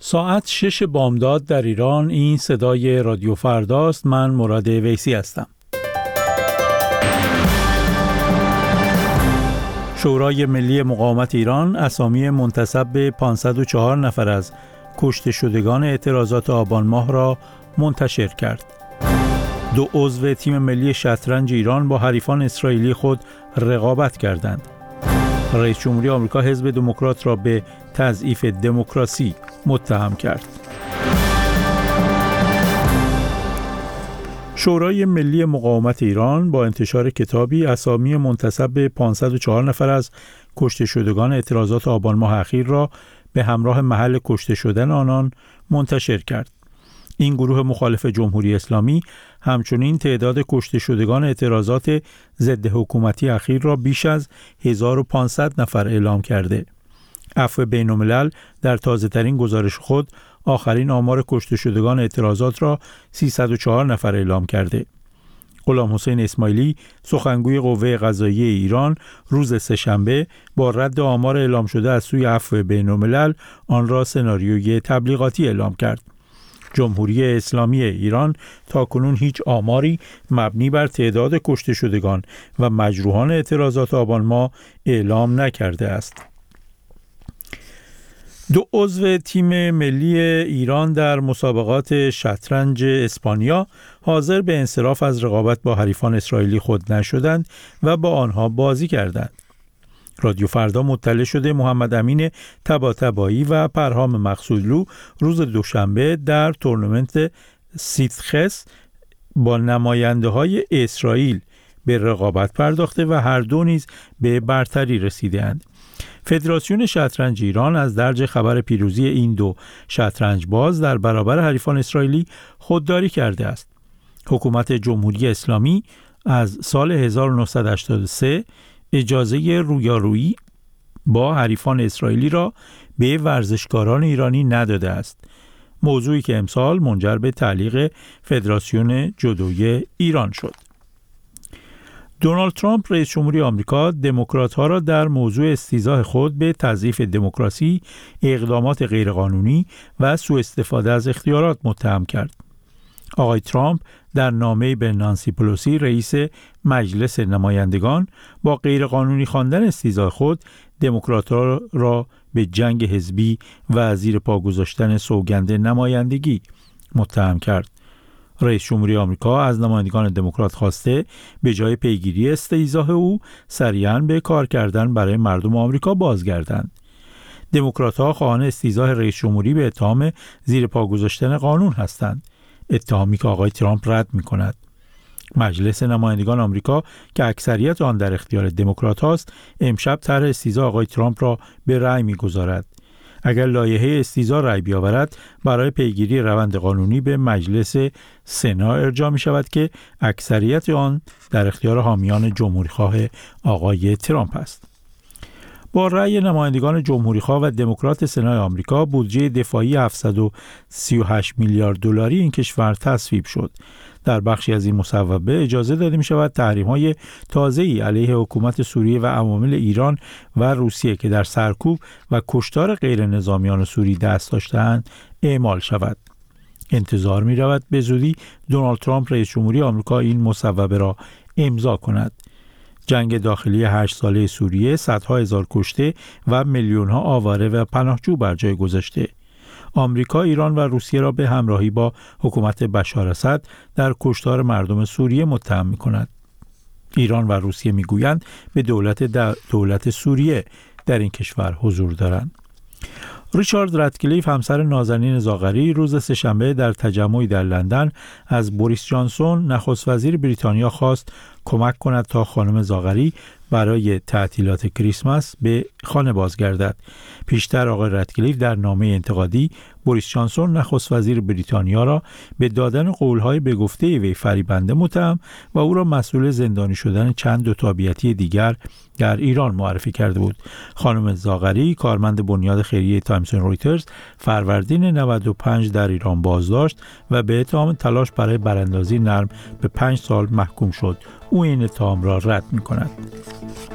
ساعت 6 بامداد در ایران. این صدای رادیو فرداست. من مراد ویسی هستم. شورای ملی مقاومت ایران اسامی منتسب به 504 نفر از کشته شدگان اعتراضات آبان ماه را منتشر کرد. 2 عضو تیم ملی شطرنج ایران با حریفان اسرائیلی خود رقابت کردند. رئیس جمهوری آمریکا حزب دموکرات را به تضعیف دموکراسی متهم کرد. شورای ملی مقاومت ایران با انتشار کتابی اسامی منتسب به 504 نفر از کشته شدگان اعتراضات آبان ماه اخیر را به همراه محل کشته شدن آنان منتشر کرد. این گروه مخالف جمهوری اسلامی همچنین تعداد کشته شدگان اعتراضات ضد حکومتی اخیر را بیش از 1500 نفر اعلام کرده. عفو بین‌الملل در تازه‌ترین گزارش خود آخرین آمار کشته شدگان اعتراضات را 304 نفر اعلام کرده. غلام حسین اسماعیلی سخنگوی قوه قضاییه ایران روز سه‌شنبه با رد آمار اعلام شده از سوی عفو بین‌الملل آن را سناریوی تبلیغاتی اعلام کرد. جمهوری اسلامی ایران تاکنون هیچ آماری مبنی بر تعداد کشته شدگان و مجروحان اعتراضات آبان ماه اعلام نکرده است. 2 عضو تیم ملی ایران در مسابقات شطرنج اسپانیا حاضر به انصراف از رقابت با حریفان اسرائیلی خود نشدند و با آنها بازی کردند. رادیو فردا مطلع شده محمد امین طباطبایی و پرهام مقصودلو روز دوشنبه در تورنمنت سیتخس با نماینده‌های اسرائیل به رقابت پرداخته و هر دو نیز به برتری رسیدند. فدراسیون شطرنج ایران از درج خبر پیروزی این 2 شطرنج باز در برابر حریفان اسرائیلی خودداری کرده است. حکومت جمهوری اسلامی از سال 1983 اجازه رویارویی با حریفان اسرائیلی را به ورزشکاران ایرانی نداده است، موضوعی که امسال منجر به تعلیق فدراسیون جودوی ایران شد. دونالد ترامپ رئیس جمهوری آمریکا دموکرات‌ها را در موضوع استیضاح خود به تضعیف دموکراسی، اقدامات غیرقانونی و سوء استفاده از اختیارات متهم کرد. آقای ترامپ در نامه‌ای به نانسی پلوسی رئیس مجلس نمایندگان با غیرقانونی خواندن استیضاح خود دموکرات‌ها را به جنگ حزبی و زیر پا گذاشتن سوگند نمایندگی متهم کرد. رئیس جمهوری آمریکا از نمایندگان دموکرات خواسته به جای پیگیری استیضاح او سریعاً به کار کردن برای مردم آمریکا بازگردند. دموکرات‌ها خواهان استیضاح رئیس جمهوری به اتهام زیر پا گذاشتن قانون هستند، اتهامی که آقای ترامپ رد می‌کند. مجلس نمایندگان آمریکا که اکثریت آن در اختیار دموکرات هاست امشب طرح استیضاح آقای ترامپ را به رأی می‌گذارد. اگر لایحه استیضاح رأی بیاورد برای پیگیری روند قانونی به مجلس سنا ارجاع می‌شود که اکثریت آن در اختیار حامیان جمهوری‌خواه آقای ترامپ است. با رأی نمایندگان جمهوری‌خواه و دموکرات سنای آمریکا بودجه دفاعی 738 میلیارد دلاری این کشور تصویب شد. در بخشی از این مصوبه اجازه داده می‌شود تحریم‌های تازه‌ای علیه حکومت سوریه و عوامل ایران و روسیه که در سرکوب و کشتار غیر نظامیان سوری دست داشته‌اند اعمال شود. انتظار می‌رود به زودی دونالد ترامپ رئیس جمهوری آمریکا این مصوبه را امضا کند. جنگ داخلی 8 ساله سوریه صدها هزار کشته و میلیون‌ها آواره و پناهجو بر جای گذاشته. آمریکا، ایران و روسیه را به همراهی با حکومت بشار اسد در کشتار مردم سوریه متهم می‌کند. ایران و روسیه می‌گویند به دولت سوریه در این کشور حضور دارند. ریچارد رادکلیف همسر نازنین زاغری روز سه‌شنبه در تجمعی در لندن از بوریس جانسون نخست وزیر بریتانیا خواست کمک کند تا خانم زاغری برای تعطیلات کریسمس به خانه بازگردد. پیشتر آقای رادکلیف در نامه انتقادی بوریس جانسون نخست وزیر بریتانیا را به دادن قول‌های به گفته وی فریبنده متهم و او را مسئول زندانی شدن چند دو تابعیتی دیگر در ایران معرفی کرده بود. خانم زاغری کارمند بنیاد خیریه تایمسون رویترز فروردین 95 در ایران بازداشت و به اتهام تلاش برای براندازی نرم به 5 سال محکوم شد. او این اتهام را رد می‌کند.